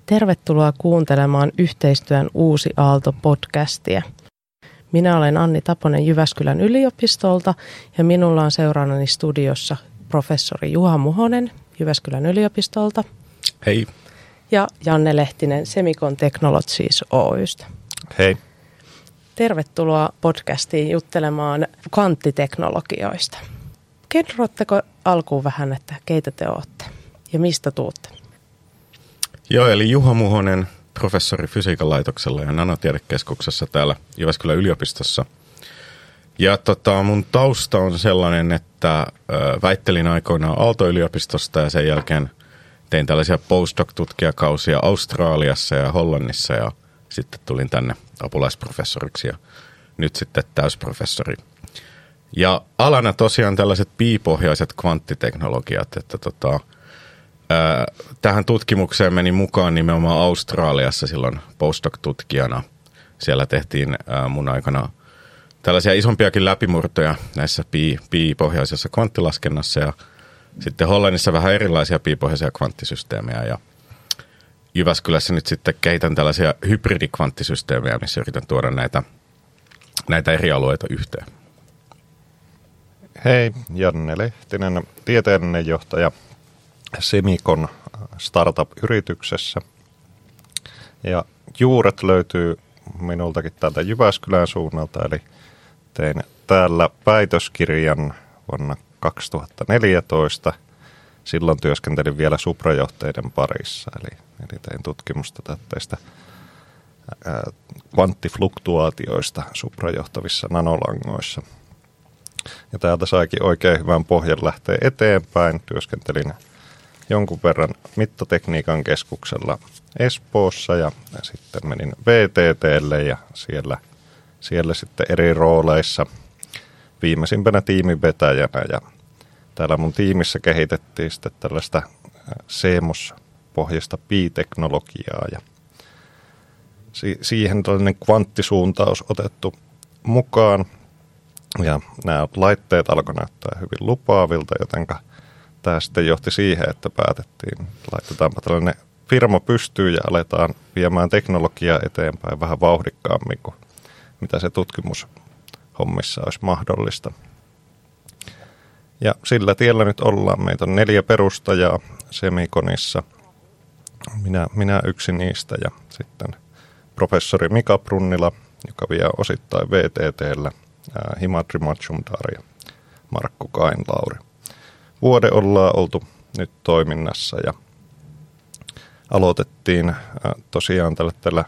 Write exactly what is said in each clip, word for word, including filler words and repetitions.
Tervetuloa kuuntelemaan Yhteistyön uusi Aalto-podcastia. Minä olen Anni Taponen Jyväskylän yliopistolta ja minulla on seuraanani studiossa professori Juha Muhonen Jyväskylän yliopistolta. Hei. Ja Janne Lehtinen Semicon Technologies Oy:stä. Hei. Tervetuloa podcastiin juttelemaan kvanttiteknologioista. Kerrotteko alkuun vähän, että keitä te olette ja mistä tuutte? Joo, eli Juha Muhonen, professori fysiikan laitoksella ja nanotiedekeskuksessa täällä Jyväskylän yliopistossa. Ja tota, mun tausta on sellainen, että ö, väittelin aikoinaan Aalto-yliopistosta ja sen jälkeen tein tällaisia postdoc-tutkijakausia Australiassa ja Hollannissa ja sitten tulin tänne apulaisprofessoriksi ja nyt sitten täysprofessori. Ja alana tosiaan tällaiset piipohjaiset kvanttiteknologiat, että tota, ää, tähän tutkimukseen meni mukaan nimenomaan Australiassa silloin postdoc-tutkijana. Siellä tehtiin ää, mun aikana tällaisia isompiakin läpimurtoja näissä pi, piipohjaisessa kvanttilaskennassa ja sitten Hollannissa vähän erilaisia piipohjaisia kvanttisysteemejä ja Jyväskylässä nyt sitten kehitän tällaisia hybridikvanttisysteemejä, missä yritän tuoda näitä, näitä eri alueita yhteen. Hei, Janne Lehtinen, tieteellinen johtaja Semicon startup-yrityksessä. Ja juuret löytyy minultakin täältä Jyväskylän suunnalta, eli tein täällä väitöskirjan vuonna kaksituhattaneljätoista. Silloin työskentelin vielä suprajohteiden parissa, eli, eli tein tutkimusta tästä kvanttifluktuaatioista suprajohtavissa nanolangoissa. Ja täältä saikin oikein hyvän pohjan lähteä eteenpäin. Työskentelin jonkun verran mittatekniikan keskuksella Espoossa ja, ja sitten menin V T T:lle ja siellä, siellä sitten eri rooleissa viimeisimpänä tiimin vetäjänä. Ja täällä mun tiimissä kehitettiin sitten tällaista CMOS-pohjaista pi-teknologiaa ja si- siihen tällainen kvanttisuuntaus otettu mukaan. Ja nämä laitteet alkoi näyttää hyvin lupaavilta, joten tämä sitten johti siihen, että päätettiin, laitetaanpa tällainen firma pystyyn ja aletaan viemään teknologiaa eteenpäin vähän vauhdikkaammin kuin mitä se tutkimushommissa olisi mahdollista. Ja sillä tiellä nyt ollaan. Meitä on neljä perustajaa Semiconissa. Minä, minä yksi niistä ja sitten professori Mika Brunnila, joka vie osittain V T T:llä, Himadri Majumdar ja Markku Kainlauri. Vuode ollaan oltu nyt toiminnassa ja aloitettiin tosiaan tällä, tällä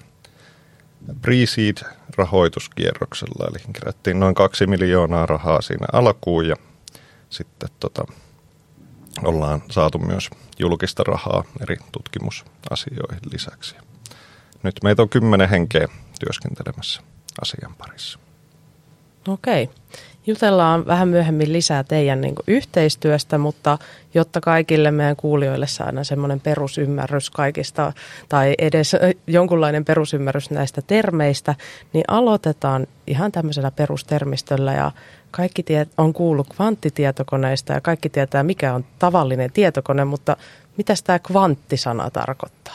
pre-seed-rahoituskierroksella, eli kerättiin noin kaksi miljoonaa rahaa siinä alkuun ja sitten tota, ollaan saatu myös julkista rahaa eri tutkimusasioihin lisäksi. Nyt meitä on kymmenen henkeä työskentelemässä asian parissa. Okei. Jutellaan vähän myöhemmin lisää teidän niin kuin yhteistyöstä, mutta jotta kaikille meidän kuulijoille saadaan semmoinen perusymmärrys kaikista tai edes jonkunlainen perusymmärrys näistä termeistä, niin aloitetaan ihan tämmöisellä perustermistöllä ja kaikki tie- on kuullut kvanttitietokoneista ja kaikki tietää, mikä on tavallinen tietokone, mutta mitä tämä kvanttisana tarkoittaa?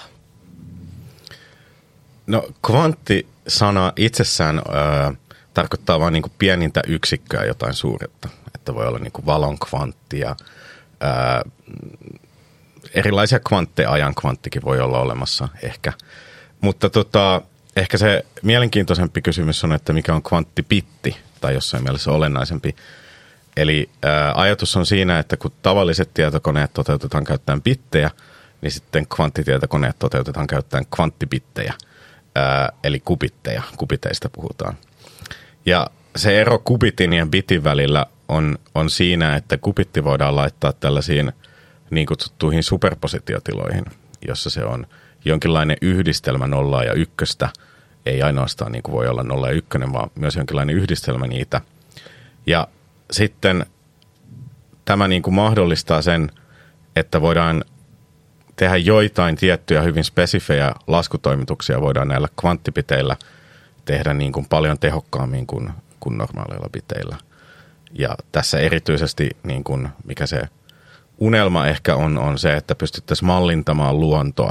No kvanttisana itsessään Öö... tarkoittaa vain niin kuin pienintä yksikköä jotain suuretta, että voi olla niin kuin valon kvantti ja ää, erilaisia kvantteja, ajan kvanttikin voi olla olemassa ehkä. Mutta tota, ehkä se mielenkiintoisempi kysymys on, että mikä on kvanttibitti tai jossain mielessä olennaisempi. Eli ää, ajatus on siinä, että kun tavalliset tietokoneet toteutetaan käyttäen bittejä, niin sitten kvanttitietokoneet toteutetaan käyttäen kvanttibittejä, ää, eli kubitteja, kubiteista puhutaan. Ja se ero kubitin ja bitin välillä on, on siinä, että kubitti voidaan laittaa tällaisiin niin kutsuttuihin superpositiotiloihin, jossa se on jonkinlainen yhdistelmä nollaa ja ykköstä. Ei ainoastaan niin kuin voi olla nolla ja ykkönen, vaan myös jonkinlainen yhdistelmä niitä. Ja sitten tämä niin kuin mahdollistaa sen, että voidaan tehdä joitain tiettyjä hyvin spesifejä laskutoimituksia, voidaan näillä kvanttibiteillä tehdä niin kuin paljon tehokkaammin kuin, kuin normaaleilla biteillä. Ja tässä erityisesti, niin kuin, mikä se unelma ehkä on, on se, että pystyttäisiin mallintamaan luontoa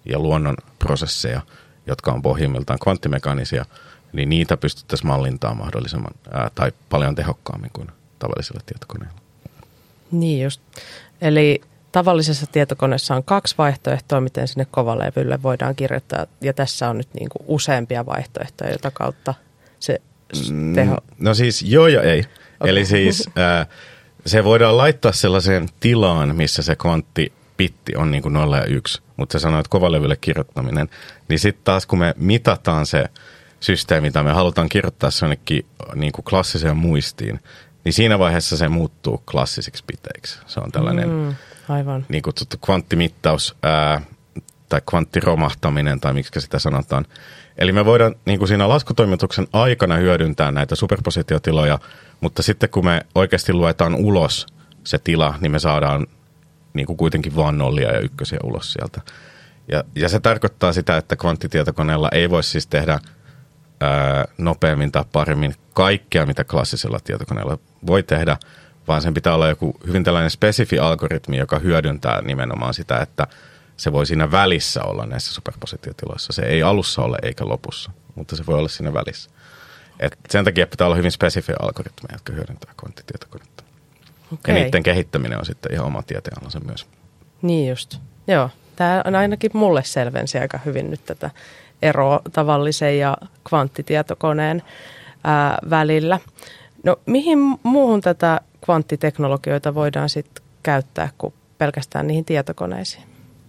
ja luonnon prosesseja, jotka on pohjimmiltaan kvanttimekanisia, niin niitä pystyttäisiin mallintamaan mahdollisimman ää, tai paljon tehokkaammin kuin tavallisilla tietokoneilla. Niin just. Eli tavallisessa tietokoneessa on kaksi vaihtoehtoa, miten sinne kovalevylle voidaan kirjoittaa, ja tässä on nyt niin kuin useampia vaihtoehtoja, jota kautta se teho... No siis joo ja ei. Okay. Eli siis ää, se voidaan laittaa sellaiseen tilaan, missä se kvanttipitti on niin kuin nolla ja yksi, mutta sä sanoit kovalevylle kirjoittaminen, niin sitten taas kun me mitataan se systeemi, mitä me halutaan kirjoittaa se jonnekin niin kuin klassiseen muistiin, niin siinä vaiheessa se muuttuu klassisiksi biteiksi. Se on tällainen mm, aivan. Niin kutsuttu kvanttimittaus ää, tai kvanttiromahtaminen tai miksi sitä sanotaan. Eli me voidaan niin kuin siinä laskutoimituksen aikana hyödyntää näitä superpositiotiloja, mutta sitten kun me oikeasti luetaan ulos se tila, niin me saadaan niin kuin kuitenkin vaan nollia ja ykkösiä ulos sieltä. Ja, ja se tarkoittaa sitä, että kvanttitietokoneella ei voi siis tehdä ää, nopeammin tai paremmin kaikkea, mitä klassisella tietokoneella voi tehdä, vaan sen pitää olla joku hyvin tällainen spesifi algoritmi, joka hyödyntää nimenomaan sitä, että se voi siinä välissä olla näissä superpositiotiloissa. Se ei alussa ole eikä lopussa, mutta se voi olla siinä välissä. Et sen takia pitää olla hyvin spesifiä algoritmeja, jotka hyödyntää kvanttitietokonetta. Okay. Ja niiden kehittäminen on sitten ihan oma tieteenalansa myös. Niin just. Joo. Tämä on ainakin mulle selvensi aika hyvin nyt tätä eroa tavallisen ja kvanttitietokoneen ää, välillä. No mihin muuhun tätä kvanttiteknologioita voidaan sitten käyttää kuin pelkästään niihin tietokoneisiin?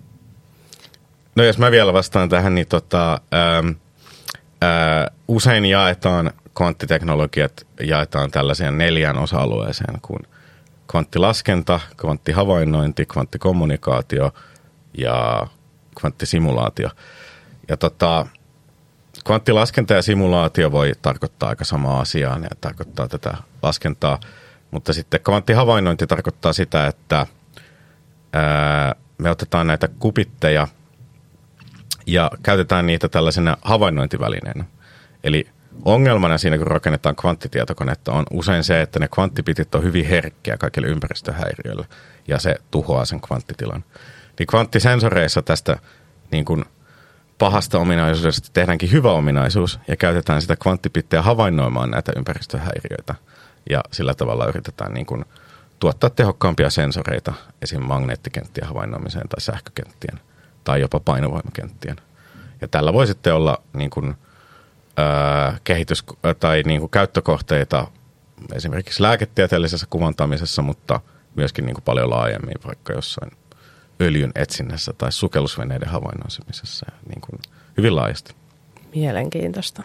No jos mä vielä vastaan tähän, niin tota, ää, ää, usein jaetaan kvanttiteknologiat jaetaan tällaiseen neljään osa-alueeseen kuin kvanttilaskenta, kvanttihavainnointi, kvanttikommunikaatio ja kvanttisimulaatio. Ja tota, kvanttilaskenta ja simulaatio voi tarkoittaa aika samaa asiaa, ne tarkoittaa tätä laskentaa, mutta sitten kvanttihavainnointi tarkoittaa sitä, että ää, me otetaan näitä kupitteja ja käytetään niitä tällaisena havainnointivälineenä. Eli ongelmana siinä, kun rakennetaan kvanttitietokonetta, on usein se, että ne kvanttipitit on hyvin herkkiä kaikille ympäristöhäiriöille ja se tuhoaa sen kvanttitilan. Niin kvanttisensoreissa tästä niin kuin pahasta ominaisuudesta tehdäänkin hyvä ominaisuus ja käytetään sitä kvanttipittiä havainnoimaan näitä ympäristöhäiriöitä ja sillä tavalla yritetään niin kuin tuottaa tehokkaampia sensoreita esim. Magneettikenttien havainnoimiseen tai sähkökenttien tai jopa painovoimakenttien. Ja tällä voi sitten olla niin kuin, ää, kehitys- tai niin kuin käyttökohteita esimerkiksi lääketieteellisessä kuvantamisessa, mutta myöskin niin kuin paljon laajemmin vaikka jossain öljyn etsinnässä tai sukellusveneiden havainnoimisessa niin kuin hyvin laajasti. Mielenkiintoista.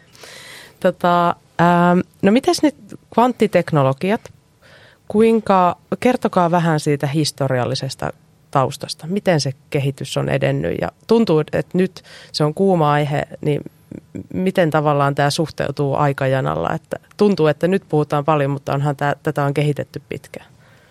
Tota, ää, no mites nyt kvanttiteknologiat? Kuinka, kertokaa vähän siitä historiallisesta taustasta. Miten se kehitys on edennyt ja tuntuu, että nyt se on kuuma aihe, niin miten tavallaan tämä suhteutuu aikajanalla? Että tuntuu, että nyt puhutaan paljon, mutta onhan tämä, tätä on kehitetty pitkään.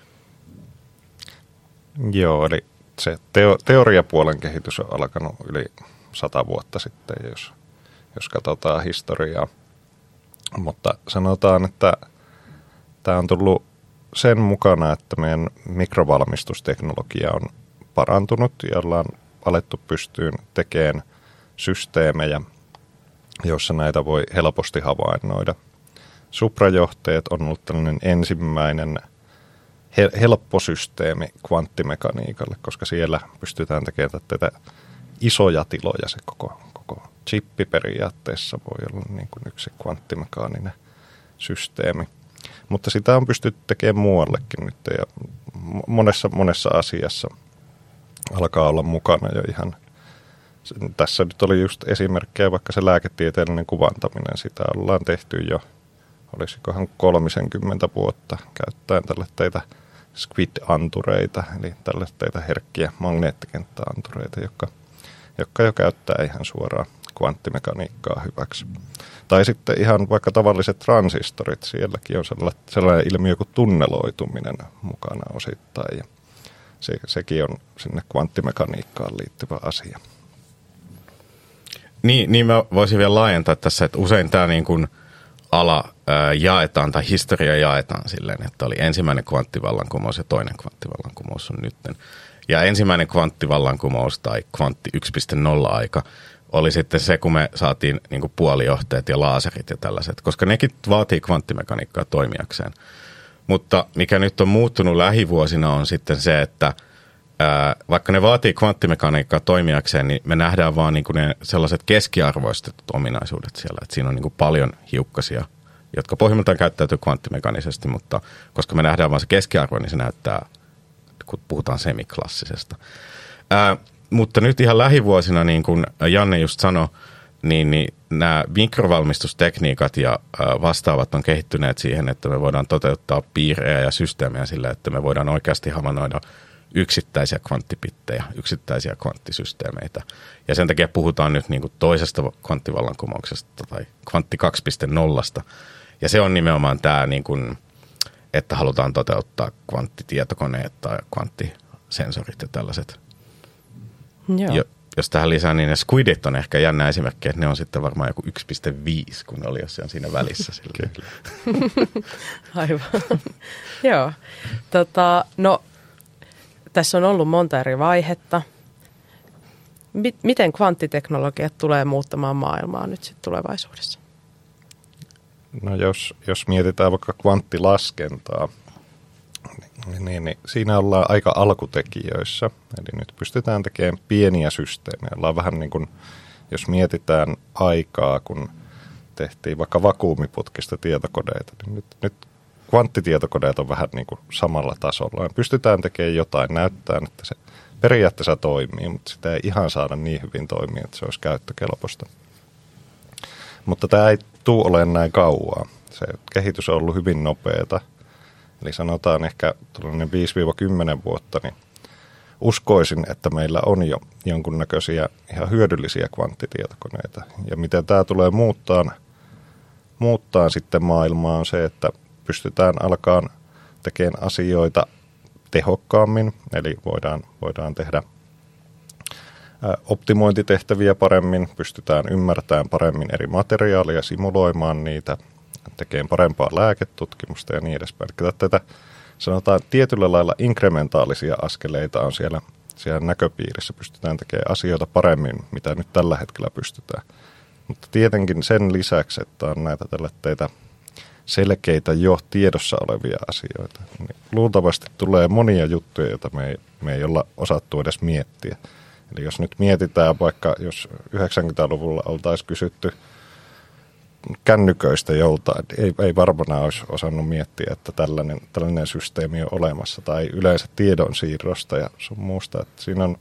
Joo, eli se teo, teoriapuolen kehitys on alkanut yli sata vuotta sitten, jos, jos katsotaan historiaa. Mutta sanotaan, että tämä on tullut sen mukana, että meidän mikrovalmistusteknologia on parantunut ja ollaan alettu pystyyn tekemään systeemejä, joissa näitä voi helposti havainnoida. Suprajohteet on ollut tällainen ensimmäinen helppo systeemi kvanttimekaniikalle, koska siellä pystytään tekemään tätä isoja tiloja. Se koko, koko chippi periaatteessa voi olla niin kuin yksi kvanttimekaaninen systeemi. Mutta sitä on pystytty tekemään muuallekin nyt ja monessa, monessa asiassa alkaa olla mukana jo ihan. Tässä nyt oli just esimerkkejä, vaikka se lääketieteellinen kuvantaminen, sitä ollaan tehty jo, olisikohan kolmisenkymmentä vuotta käyttäen tällaisia squid-antureita, eli tällaisia herkkiä magneettikenttäantureita, jotka, jotka jo käyttää ihan suoraan kvanttimekaniikkaa hyväksi. Tai sitten ihan vaikka tavalliset transistorit, sielläkin on sellainen ilmiö kuin tunneloituminen mukana osittain, ja se, sekin on sinne kvanttimekaniikkaan liittyvä asia. Niin, niin mä voisin vielä laajentaa tässä, että usein tämä niin kuin ala ää, jaetaan tai historia jaetaan silleen, että oli ensimmäinen kvanttivallankumous ja toinen kvanttivallankumous on nytten. Ja ensimmäinen kvanttivallankumous tai kvantti yksi piste nolla aika oli sitten se, kun me saatiin niin kuin puolijohteet ja laaserit ja tällaiset, koska nekin vaatii kvanttimekaniikkaa toimijakseen. Mutta mikä nyt on muuttunut lähivuosina on sitten se, että ää, vaikka ne vaatii kvanttimekaniikkaa toimijakseen, niin me nähdään vaan niin kuin ne sellaiset keskiarvoistetut ominaisuudet siellä. Että siinä on niin kuin paljon hiukkasia, jotka pohjimmiltaan käyttäytyy kvanttimekaanisesti, mutta koska me nähdään vaan se keskiarvo, niin se näyttää, kun puhutaan semiklassisesta. Ää, mutta nyt ihan lähivuosina, niin kuin Janne just sanoi, niin, niin nämä mikrovalmistustekniikat ja vastaavat on kehittyneet siihen, että me voidaan toteuttaa piirejä ja systeemejä sillä, että me voidaan oikeasti havainnoida yksittäisiä kvanttipittejä, yksittäisiä kvanttisysteemeitä. Ja sen takia puhutaan nyt niin kuin toisesta kvanttivallankumouksesta tai kvantti kaksi piste nolla. Ja se on nimenomaan tämä, niin kuin, että halutaan toteuttaa kvanttitietokoneet tai kvanttisensorit ja tällaiset. Joo. Jo, jos tähän lisää, niin ne squidit on ehkä jännä esimerkki, että ne on sitten varmaan joku yksi pilkku viisi, kun ne oli jossain siinä välissä. Aivan. Joo. Tota, no, tässä on ollut monta eri vaihetta. Miten kvanttiteknologiat tulee muuttamaan maailmaa nyt sitten tulevaisuudessa? No jos, jos mietitään vaikka kvanttilaskentaa, niin, niin, niin siinä ollaan aika alkutekijöissä. Eli nyt pystytään tekemään pieniä systeemejä. Ollaan vähän niin kuin, jos mietitään aikaa, kun tehtiin vaikka vakuumiputkista tietokoneita, niin nyt, nyt kvanttitietokoneet on vähän niin kuin samalla tasolla. Me pystytään tekemään jotain, näyttää, että se periaatteessa toimii, mutta sitä ei ihan saada niin hyvin toimia, että se olisi käyttökelpoista. Mutta tämä ei tule olemaan näin kauaa. Se kehitys on ollut hyvin nopeata. Eli sanotaan ehkä viisi kymmenen vuotta, niin uskoisin, että meillä on jo jonkunnäköisiä ihan hyödyllisiä kvanttitietokoneita. Ja miten tämä tulee muuttaa, muuttaa sitten maailmaa on se, että pystytään alkaa tekemään asioita tehokkaammin. Eli voidaan, voidaan tehdä optimointitehtäviä paremmin, pystytään ymmärtämään paremmin eri materiaaleja, simuloimaan niitä, tekemään parempaa lääketutkimusta ja niin edespäin. Tätä sanotaan tietyllä lailla inkrementaalisia askeleita on siellä, siellä näköpiirissä. Pystytään tekemään asioita paremmin, mitä nyt tällä hetkellä pystytään. Mutta tietenkin sen lisäksi, että on näitä tällaisia selkeitä jo tiedossa olevia asioita, niin luultavasti tulee monia juttuja, joita me ei, me ei olla osattu edes miettiä. Eli jos nyt mietitään vaikka, jos yhdeksänkymmentäluvulla oltaisiin kysytty kännyköistä joltain, ei, ei varmaan olisi osannut miettiä, että tällainen, tällainen systeemi on olemassa, tai yleensä tiedonsiirrosta ja sun muusta. Että siinä on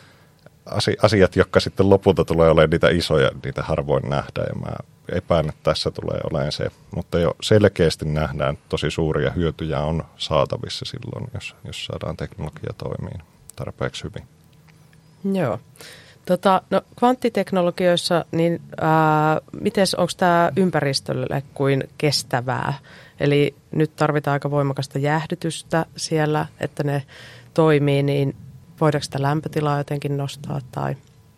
asiat, jotka sitten lopulta tulee olemaan niitä isoja, niitä harvoin nähdään, ja mä epäilen, että tässä tulee olemaan se. Mutta jo selkeästi nähdään, että tosi suuria hyötyjä on saatavissa silloin, jos, jos saadaan teknologia toimiin tarpeeksi hyvin. Joo. Tota, no, kvanttiteknologioissa, niin miten onko tämä ympäristölle kuin kestävää? Eli nyt tarvitaan aika voimakasta jäähdytystä siellä, että ne toimii, niin voidaanko sitä lämpötilaa jotenkin nostaa? Tai?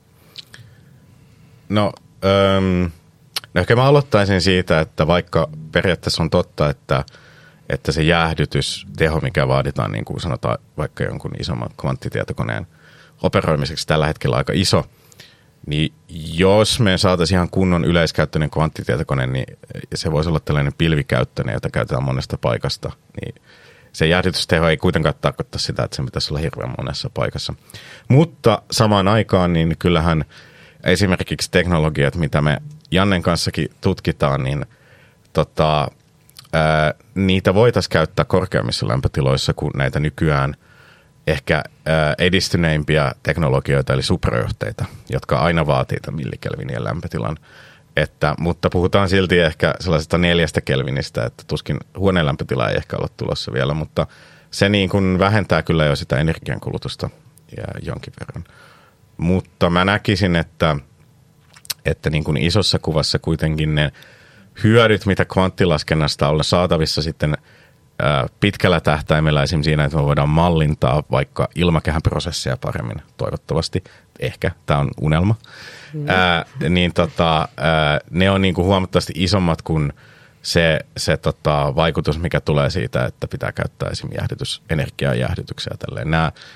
No, ähm, no ehkä mä aloittaisin siitä, että vaikka periaatteessa on totta, että, että se jäähdytysteho, mikä vaaditaan, niin kuin sanotaan vaikka jonkun isomman kvanttitietokoneen operoimiseksi tällä hetkellä aika iso, niin jos me saataisiin ihan kunnon yleiskäyttöinen kvanttitietokone, niin se voisi olla tällainen pilvikäyttöinen, jota käytetään monesta paikasta, niin se jäähdytysteho ei kuitenkaan tarkoita sitä, että se pitäisi olla hirveän monessa paikassa. Mutta samaan aikaan, niin kyllähän esimerkiksi teknologiat, mitä me Jannen kanssakin tutkitaan, niin tota, ää, niitä voitaisiin käyttää korkeammissa lämpötiloissa kuin näitä nykyään ehkä ää, edistyneimpiä teknologioita, eli suprajohteita, jotka aina vaatii tämän millikelvinien lämpötilan. Että, mutta puhutaan silti ehkä sellaisesta neljästä kelvinistä, että tuskin huoneen lämpötila ei ehkä ole tulossa vielä, mutta se niin kuin vähentää kyllä jo sitä energiankulutusta ja jonkin verran. Mutta mä näkisin, että, että niin kuin isossa kuvassa kuitenkin ne hyödyt, mitä kvanttilaskennasta on saatavissa sitten pitkällä tähtäimellä esimerkiksi siinä, että me voidaan mallintaa vaikka ilmakehän prosesseja paremmin, toivottavasti, ehkä, tämä on unelma, mm. ää, niin tota, ää, ne on niinku huomattavasti isommat kuin se, se tota, vaikutus, mikä tulee siitä, että pitää käyttää esimerkiksi jäähdytys, energiaa jäähdytyksiä. Tälleen. Nämä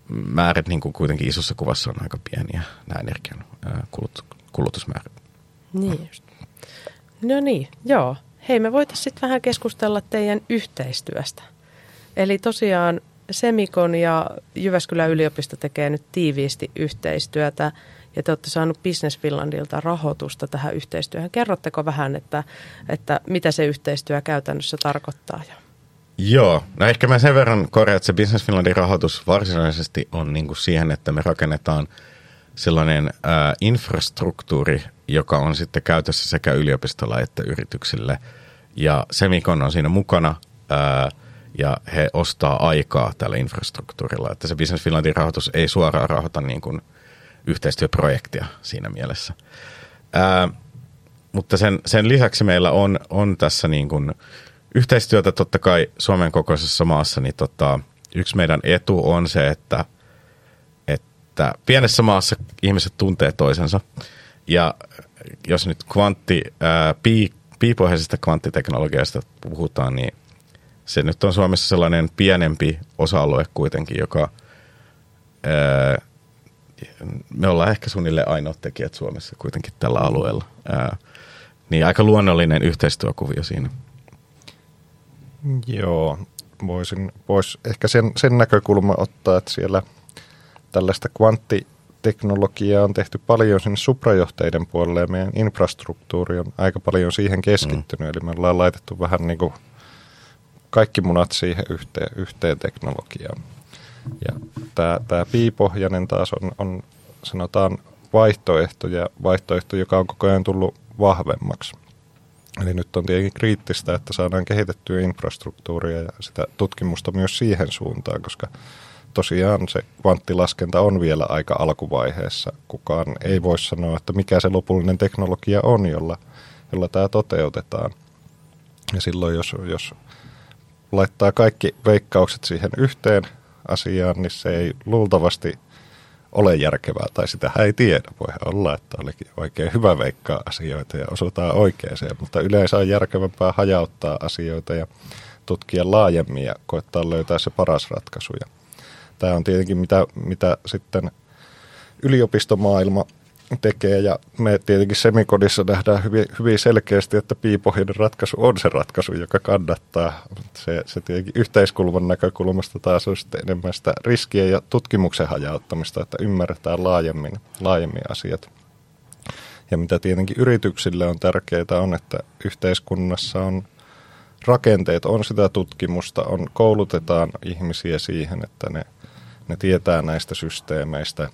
määrät niin kuin kuitenkin isossa kuvassa on aika pieniä, nämä energian ää, kulut, kulutusmäärät. Niin just. No niin, joo. Hei, me voitaisiin sitten vähän keskustella teidän yhteistyöstä. Eli tosiaan Semikon ja Jyväskylän yliopisto tekee nyt tiiviisti yhteistyötä ja te olette saanut Business Finlandilta rahoitusta tähän yhteistyöhön. Kerrotteko vähän, että, että mitä se yhteistyö käytännössä tarkoittaa? Joo, no ehkä mä sen verran korjaan, että se Business Finlandin rahoitus varsinaisesti on niin kuin siihen, että me rakennetaan sellainen ää, infrastruktuuri, joka on sitten käytössä sekä yliopistolla että yrityksille. Ja Semikon on siinä mukana ää, ja he ostaa aikaa tällä infrastruktuurilla. Että se Business Finlandin rahoitus ei suoraan rahoita niin kuin yhteistyöprojektia siinä mielessä. Ää, mutta sen, sen lisäksi meillä on, on tässä niin kuin yhteistyötä totta kai Suomen kokoisessa maassa. Niin tota, yksi meidän etu on se, että, että pienessä maassa ihmiset tuntee toisensa. Ja jos nyt kvantti, ää, pi, piipohjaisesta kvanttiteknologiasta puhutaan, niin se nyt on Suomessa sellainen pienempi osa-alue kuitenkin, joka ää, me ollaan ehkä suunnilleen ainoat tekijät Suomessa kuitenkin tällä alueella. Ää, niin aika luonnollinen yhteistyökuvio siinä. Joo, voisin vois ehkä sen, sen näkökulma ottaa, että siellä tällaista kvanttiteknologiaa on tehty paljon sinne suprajohteiden puolelle ja meidän infrastruktuuri on aika paljon siihen keskittynyt. Mm. Eli me ollaan laitettu vähän niin kuin kaikki munat siihen yhteen, yhteen teknologiaan. Ja tämä, tämä piipohjainen taas on, on sanotaan vaihtoehto ja vaihtoehto, joka on koko ajan tullut vahvemmaksi. Eli nyt on tietenkin kriittistä, että saadaan kehitettyä infrastruktuuria ja sitä tutkimusta myös siihen suuntaan, koska tosiaan se kvanttilaskenta on vielä aika alkuvaiheessa. Kukaan ei voi sanoa, että mikä se lopullinen teknologia on, jolla, jolla tämä toteutetaan. Ja silloin, jos, jos laittaa kaikki veikkaukset siihen yhteen asiaan, niin se ei luultavasti ole järkevää, tai sitä ei tiedä. Voi olla, että olikin oikein hyvä veikkaa asioita ja osutaan oikeeseen, mutta yleensä on järkevämpää hajauttaa asioita ja tutkia laajemmin ja koettaa löytää se paras ratkaisu. Ja tämä on tietenkin mitä, mitä sitten yliopistomaailma tekee, ja me tietenkin Semikodissa nähdään hyvin, hyvin selkeästi, että piipohjainen ratkaisu on se ratkaisu, joka kannattaa. Se, se tietenkin yhteiskulman näkökulmasta taas on sitten enemmän sitä riskien ja tutkimuksen hajauttamista, että ymmärretään laajemmin, laajemmin asiat. Ja mitä tietenkin yrityksille on tärkeää on, että yhteiskunnassa on rakenteet, on sitä tutkimusta, on, koulutetaan ihmisiä siihen, että ne, ne tietää näistä systeemeistä.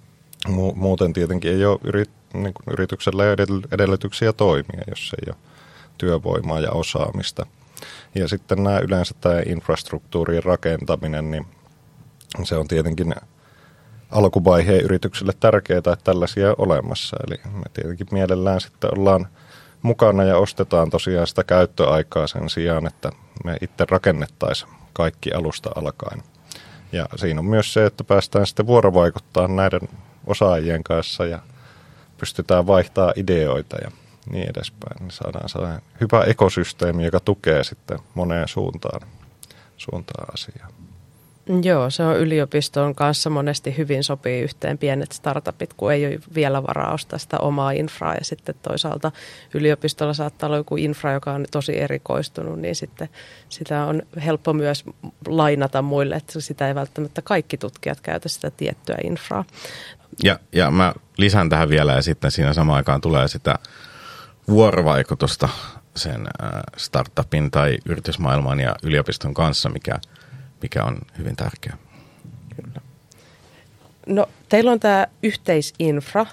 Muuten tietenkin ei ole yrit, niin kuin yrityksellä edellytyksiä toimia, jos ei ole työvoimaa ja osaamista. Ja sitten nämä yleensä tämä infrastruktuurin rakentaminen, niin se on tietenkin alkuvaiheen yrityksille tärkeää, että tällaisia on olemassa. Eli me tietenkin mielellään sitten ollaan mukana ja ostetaan tosiaan sitä käyttöaikaa sen sijaan, että me itse rakennettaisiin kaikki alusta alkaen. Ja siinä on myös se, että päästään sitten vuorovaikuttamaan näiden osaajien kanssa ja pystytään vaihtamaan ideoita ja niin edespäin. Niin saadaan sellainen hyvä ekosysteemi, joka tukee sitten moneen suuntaan, suuntaan asiaa. Joo, se on yliopiston kanssa monesti hyvin sopii yhteen pienet startupit, kun ei ole vielä varaa ostaa sitä omaa infraa. Ja sitten toisaalta yliopistolla saattaa olla joku infra, joka on tosi erikoistunut, niin sitten sitä on helppo myös lainata muille, että sitä ei välttämättä kaikki tutkijat käytä sitä tiettyä infraa. Ja, ja mä lisään tähän vielä, ja sitten siinä samaan aikaan tulee sitä vuorovaikutusta sen startupin tai yritysmaailman ja yliopiston kanssa, mikä, mikä on hyvin tärkeää. Kyllä. No, teillä on tämä yhteisinfra.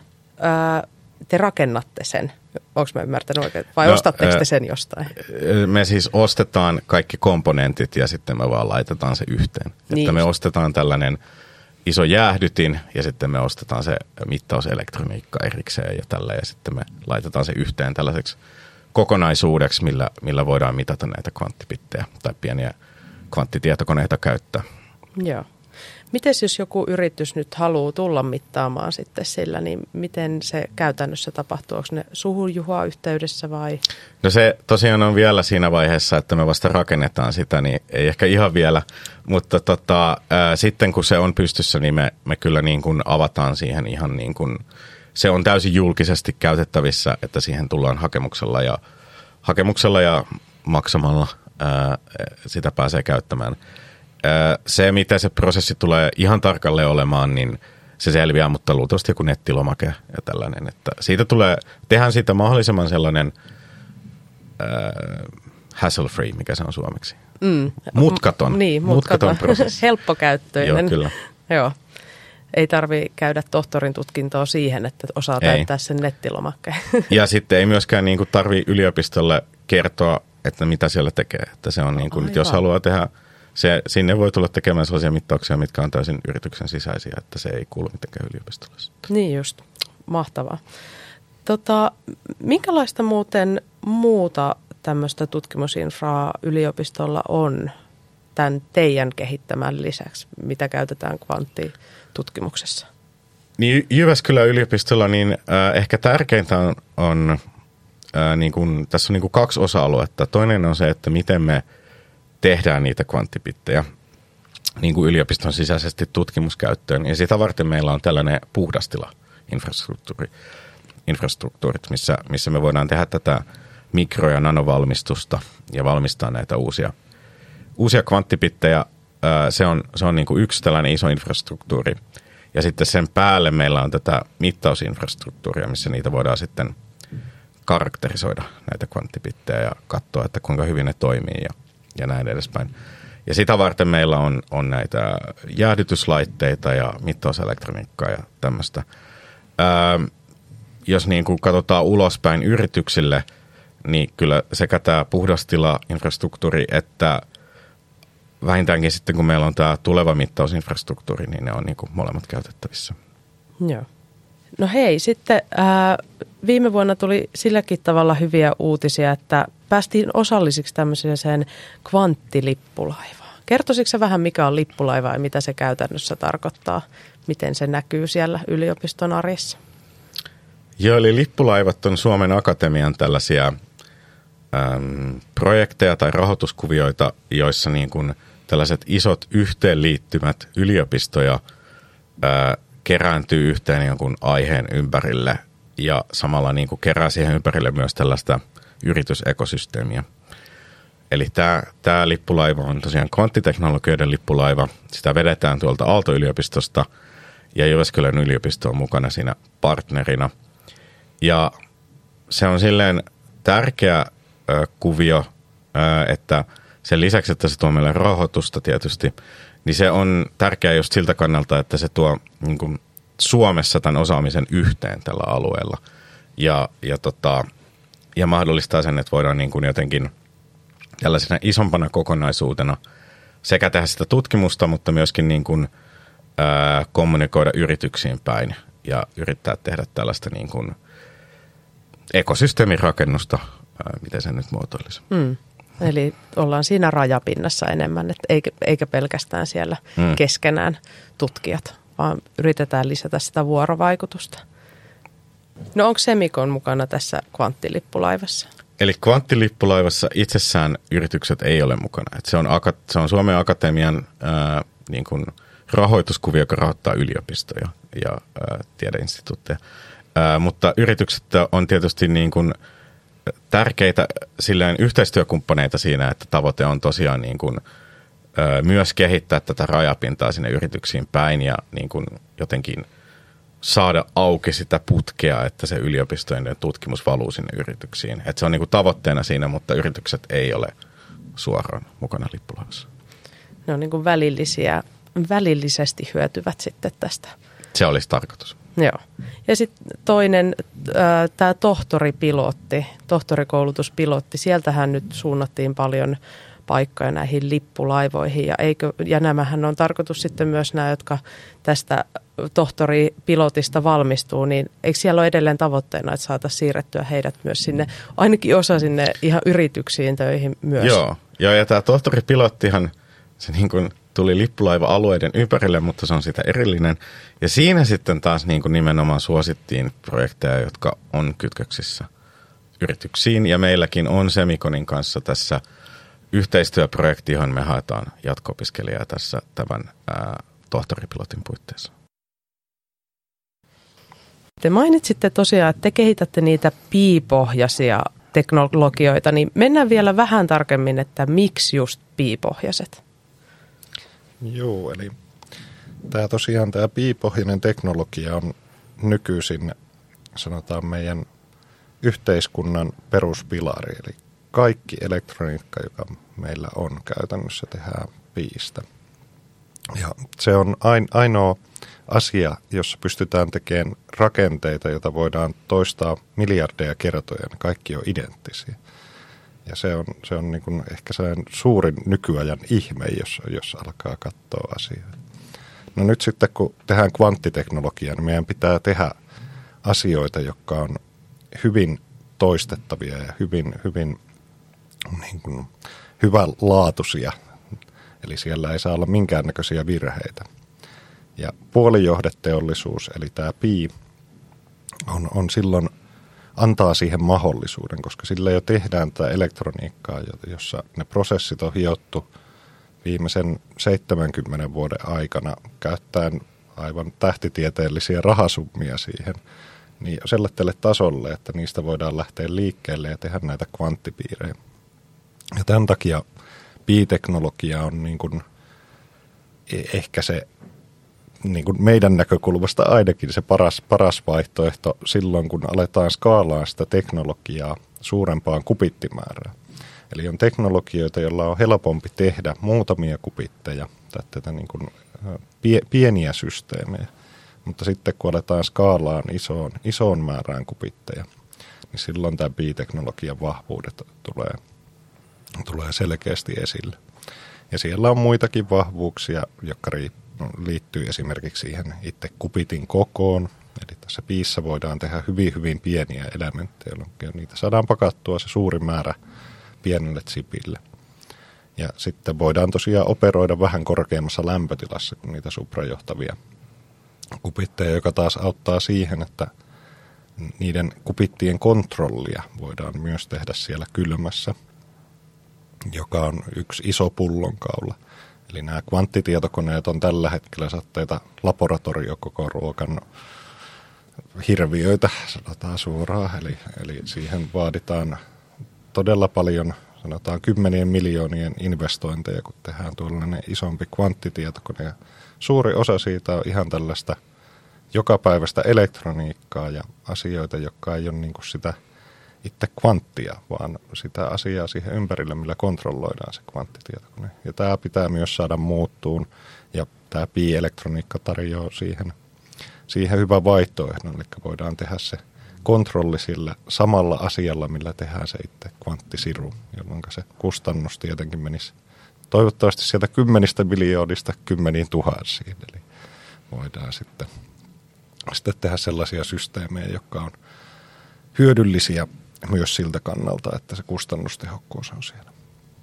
Te rakennatte sen. Onko mä ymmärtänyt oikein? Vai no, ostatteko te sen jostain? Me siis ostetaan kaikki komponentit ja sitten me vaan laitetaan se yhteen. Niin. Että me ostetaan tällainen iso jäähdytin ja sitten me ostetaan se mittauselektroniikka erikseen ja tällä ja sitten me laitetaan se yhteen tällaiseksi kokonaisuudeksi, millä, millä voidaan mitata näitä kvanttipittejä tai pieniä kvanttitietokoneita käyttää. Joo. Miten jos joku yritys nyt haluaa tulla mittaamaan sitten sillä, niin miten se käytännössä tapahtuu? Onko ne suhunjuhua yhteydessä vai? No se tosiaan on vielä siinä vaiheessa, että me vasta rakennetaan sitä, niin ei ehkä ihan vielä, mutta tota, ää, sitten kun se on pystyssä, niin me, me kyllä niin kuin avataan siihen ihan niin kuin, se on täysin julkisesti käytettävissä, että siihen tullaan hakemuksella ja, hakemuksella ja maksamalla ää, sitä pääsee käyttämään. Se, miten se prosessi tulee ihan tarkalleen olemaan, niin se selviää, mutta luultavasti joku nettilomake ja tällainen. Että siitä tulee, tehdään siitä mahdollisimman sellainen äh, hassle-free, mikä se on suomeksi. Mm. Mutkaton. Niin, mutkaton. mutkaton prosessi. Helppokäyttöinen. Joo, kyllä. Joo. Ei tarvitse käydä tohtorin tutkintoa siihen, että osaa ei. täyttää sen nettilomakkeen. Ja sitten ei myöskään niin tarvitse yliopistolle kertoa, että mitä siellä tekee. Että se on niin kuin, jos haluaa tehdä... Se, sinne voi tulla tekemään sellaisia mittauksia, mitkä on täysin yrityksen sisäisiä, että se ei kuulu mitenkään yliopistolle. Niin just, mahtavaa. Tota, minkälaista muuten muuta tämmöistä tutkimusinfraa yliopistolla on tämän teidän kehittämän lisäksi, mitä käytetään kvanttitutkimuksessa? Niin Jyväskylän yliopistolla niin äh, ehkä tärkeintä on, on äh, niin kuin, tässä on niin kuin kaksi osa-aluetta. Toinen on se, että miten me tehdään niitä kvanttipittejä niin kuin yliopiston sisäisesti tutkimuskäyttöön. Ja sitä varten meillä on tällainen puhdastila-infrastruktuuri, infrastruktuurit, missä, missä me voidaan tehdä tätä mikro- ja nanovalmistusta ja valmistaa näitä uusia, uusia kvanttipittejä. Se on, se on niin kuin yksi tällainen iso infrastruktuuri. Ja sitten sen päälle meillä on tätä mittausinfrastruktuuria, missä niitä voidaan sitten karakterisoida näitä kvanttipittejä ja katsoa, että kuinka hyvin ne toimii ja ja näin edespäin. Ja sitä varten meillä on, on näitä jäähdytyslaitteita ja mittauselektroniikkaa ja tämmöistä. Ää, jos niin kuin katsotaan ulospäin yrityksille, niin kyllä sekä tämä puhdastila-infrastruktuuri että vähintäänkin sitten, kun meillä on tämä tuleva mittausinfrastruktuuri, niin ne on niin kuin molemmat käytettävissä. Joo. No hei, sitten ää, viime vuonna tuli silläkin tavalla hyviä uutisia, että päästiin osallisiksi tämmöiseen kvanttilippulaivaan. Kertoisitko vähän, mikä on lippulaiva ja mitä se käytännössä tarkoittaa? Miten se näkyy siellä yliopiston arjessa? Joo, eli lippulaivat on Suomen Akatemian tällaisia äm, projekteja tai rahoituskuvioita, joissa niin kuin tällaiset isot yhteenliittymät yliopistoja ää, kerääntyy yhteen jonkun aiheen ympärille ja samalla niin kuin kerää siihen ympärille myös tällaista yritysekosysteemiä. Eli tämä, tämä lippulaiva on tosiaan kvanttiteknologioiden lippulaiva. Sitä vedetään tuolta Aalto-yliopistosta ja Jyväskylän yliopisto on mukana siinä partnerina. Ja se on silleen tärkeä ö, kuvio, ö, että sen lisäksi, että se tuo meille rahoitusta tietysti, niin se on tärkeää just siltä kannalta, että se tuo niin kuin Suomessa tämän osaamisen yhteen tällä alueella ja, ja, tota, ja mahdollistaa sen, että voidaan niin kuin jotenkin tällaisena isompana kokonaisuutena sekä tehdä sitä tutkimusta, mutta myöskin niin kuin, ää, kommunikoida yrityksiin päin ja yrittää tehdä tällaista niin kuin ekosysteemirakennusta, ää, miten se nyt muotoilisi. Mm. Eli ollaan siinä rajapinnassa enemmän, että eikä, eikä pelkästään siellä mm. keskenään tutkijat, vaan yritetään lisätä sitä vuorovaikutusta. No onko Semikon mukana tässä kvanttilippulaivassa? Eli kvanttilippulaivassa itsessään yritykset ei ole mukana. Et se, on, se on Suomen Akatemian ää, niin kuin rahoituskuvio, joka rahoittaa yliopistoja ja ää, tiedeinstituutteja. Ää, mutta yritykset on tietysti niin kuin tärkeitä silleen yhteistyökumppaneita siinä, että tavoite on tosiaan niin kuin, ö, myös kehittää tätä rajapintaa sinne yrityksiin päin ja niin kuin jotenkin saada auki sitä putkea, että se yliopistojen tutkimus valuu sinne yrityksiin. Että se on niin kuin tavoitteena siinä, mutta yritykset ei ole suoraan mukana lippulaivassa. Ne on niin kuin välillisiä, välillisesti hyötyvät sitten tästä. Se olisi tarkoitus. Joo. Ja sitten toinen, tämä tohtoripilotti, tohtorikoulutuspilotti, sieltähän nyt suunnattiin paljon paikkoja näihin lippulaivoihin. Ja, eikö, ja nämähän on tarkoitus sitten myös nämä, jotka tästä tohtoripilotista valmistuu, niin eikö siellä ole edelleen tavoitteena, että saataisiin siirrettyä heidät myös sinne, ainakin osa sinne ihan yrityksiin töihin myös? Joo, Joo ja tämä tohtoripilottihan, se niin kuin tuli lippulaiva-alueiden ympärille, mutta se on sitä erillinen. Ja siinä sitten taas niin kuin nimenomaan suosittiin projekteja, jotka on kytköksissä yrityksiin. Ja meilläkin on Semiconin kanssa tässä yhteistyöprojekti, johon me haetaan jatko-opiskelijaa tässä tämän ää, tohtoripilotin puitteissa. Te mainitsitte tosiaan, että te kehitätte niitä piipohjaisia teknologioita, niin mennään vielä vähän tarkemmin, että miksi just piipohjaiset? Joo, eli tämä tosiaan tämä piipohjainen teknologia on nykyisin, sanotaan meidän yhteiskunnan peruspilari, eli kaikki elektroniikka, joka meillä on käytännössä, tehdään piistä. Ja se on ainoa asia, jossa pystytään tekemään rakenteita, joita voidaan toistaa miljardeja kertoja, niin kaikki on identtisiä. Ja se on, se on niin kuin ehkä sellainen suurin nykyajan ihme, jos, jos alkaa katsoa asioita. No nyt sitten, kun tehdään kvanttiteknologiaa, niin meidän pitää tehdä asioita, jotka on hyvin toistettavia ja hyvin, hyvin niin kuin hyvänlaatuisia. Eli siellä ei saa olla minkäännäköisiä virheitä. Ja puolijohdeteollisuus, eli tämä pi, on, on silloin, antaa siihen mahdollisuuden, koska sillä jo tehdään tätä elektroniikkaa, jossa ne prosessit on hiottu viimeisen seitsemänkymmenen vuoden aikana käyttäen aivan tähtitieteellisiä rahasummia siihen, niin sellaiselle tasolle, että niistä voidaan lähteä liikkeelle ja tehdä näitä kvanttipiirejä. Ja tämän takia pi-teknologia on niin kuin ehkä se niin kuin meidän näkökulmasta ainakin se paras, paras vaihtoehto silloin, kun aletaan skaalaa sitä teknologiaa suurempaan kupittimäärään. Eli on teknologioita, joilla on helpompi tehdä muutamia kupitteja tai tätä niin kuin pie, pieniä systeemejä. Mutta sitten kun aletaan skaalaan isoon, isoon määrään kupitteja, niin silloin tämä pi-teknologian vahvuudet tulee, tulee selkeästi esille. Ja siellä on muitakin vahvuuksia, jotka liittyy esimerkiksi siihen itse kupitin kokoon. Eli tässä piissä voidaan tehdä hyvin, hyvin pieniä elementtejä, jolloin niitä saadaan pakattua se suuri määrä pienelle chipille. Ja sitten voidaan tosiaan operoida vähän korkeammassa lämpötilassa kuin niitä suprajohtavia kupitteja, joka taas auttaa siihen, että niiden kupittien kontrollia voidaan myös tehdä siellä kylmässä, joka on yksi iso pullonkaula. Eli nämä kvanttitietokoneet on tällä hetkellä satteita laboratoriokokoluokan hirviöitä, sanotaan suoraan. Eli, eli siihen vaaditaan todella paljon, sanotaan kymmenien miljoonien investointeja, kun tehdään tuollainen isompi kvanttitietokone. Ja suuri osa siitä on ihan tällaista jokapäiväistä elektroniikkaa ja asioita, jotka ei ole niin kuin sitä itse kvanttia, vaan sitä asiaa siihen ympärille, millä kontrolloidaan se kvanttitietokone. Ja tämä pitää myös saada muuttuun, ja tämä pi-elektroniikka tarjoaa siihen, siihen hyvän vaihtoehdon, eli voidaan tehdä se kontrolli sillä samalla asialla, millä tehdään se itse kvanttisiru, jolloin se kustannus tietenkin menisi toivottavasti sieltä kymmenistä miljoonista kymmeniin tuhansiin. Eli voidaan sitten, sitten tehdä sellaisia systeemejä, jotka on hyödyllisiä myös siltä kannalta, että se kustannustehokkuus on siellä.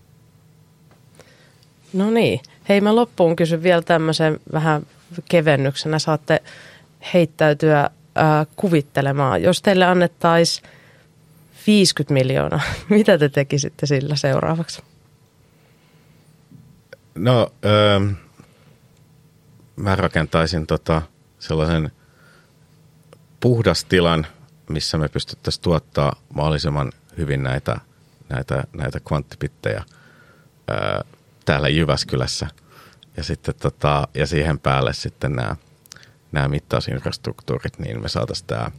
No niin. Hei, mä loppuun kysyn vielä tämmöisen vähän kevennyksenä. Saatte heittäytyä äh, kuvittelemaan. Jos teille annettaisiin viisikymmentä miljoonaa, mitä te tekisitte sillä seuraavaksi? No, öö, mä rakentaisin tota sellaisen puhdastilan, missä me pystyttäisiin tuottaa mahdollisimman hyvin näitä, näitä, näitä kvanttipittejä ää, täällä Jyväskylässä. Ja, sitten tota, ja siihen päälle sitten nämä, nämä mittausinfrastruktuurit, niin me saataisiin tämä,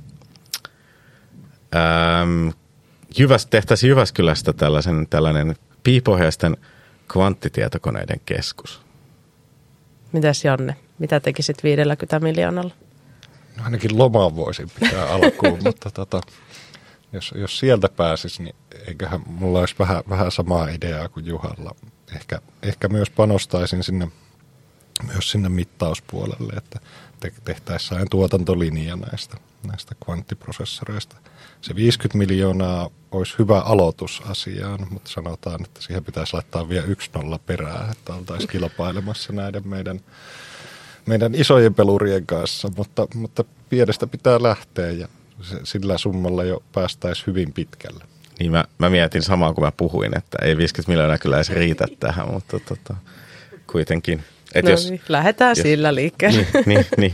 ää, Jyväs, tehtäisiin Jyväskylästä tällaisen, tällainen piipohjaisten kvanttitietokoneiden keskus. Mitäs Janne, mitä tekisit viidelläkymmenellä miljoonalla? No ainakin lomaan voisin pitää alkuun, mutta tota, jos, jos sieltä pääsisi, niin eiköhän mulla olisi vähän, vähän samaa ideaa kuin Juhalla. Ehkä, ehkä myös panostaisin sinne myös sinne mittauspuolelle, että tehtäisiin tuotantolinja näistä, näistä kvanttiprosessoreista. Se viisikymmentä miljoonaa olisi hyvä aloitus asiaan, mutta sanotaan, että siihen pitäisi laittaa vielä yksi nolla perään, että oltaisiin kilpailemassa näiden meidän, meidän isojen pelurien kanssa, mutta, mutta pienestä pitää lähteä ja se, sillä summalla jo päästäisiin hyvin pitkälle. Niin mä, mä mietin samaa kuin mä puhuin, että ei viisikymmentä miljoonaa kyllä edes riitä tähän, mutta tota, kuitenkin. Et no jos, niin, lähdetään jos, sillä liikkeelle. Niin, niin, niin.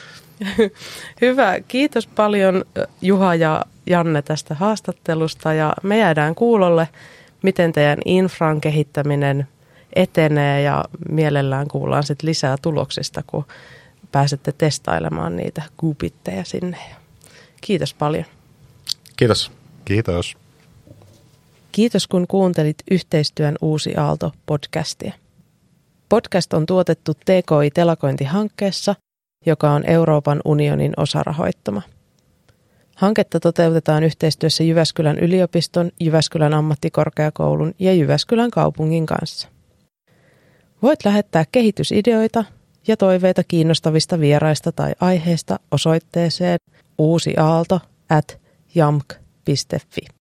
Hyvä, kiitos paljon Juha ja Janne tästä haastattelusta ja me jäädään kuulolle, miten teidän infran kehittäminen etenee ja mielellään kuullaan sitten lisää tuloksista, kun pääsette testailemaan niitä qubitteja sinne. Kiitos paljon. Kiitos. Kiitos. Kiitos kun kuuntelit Yhteistyön Uusi Aalto podcastia. Podcast on tuotettu T K I-telakointihankkeessa, joka on Euroopan unionin osarahoittama. Hanketta toteutetaan yhteistyössä Jyväskylän yliopiston, Jyväskylän ammattikorkeakoulun ja Jyväskylän kaupungin kanssa. Voit lähettää kehitysideoita ja toiveita kiinnostavista vieraista tai aiheista osoitteeseen uusiaalto at jamk piste fi.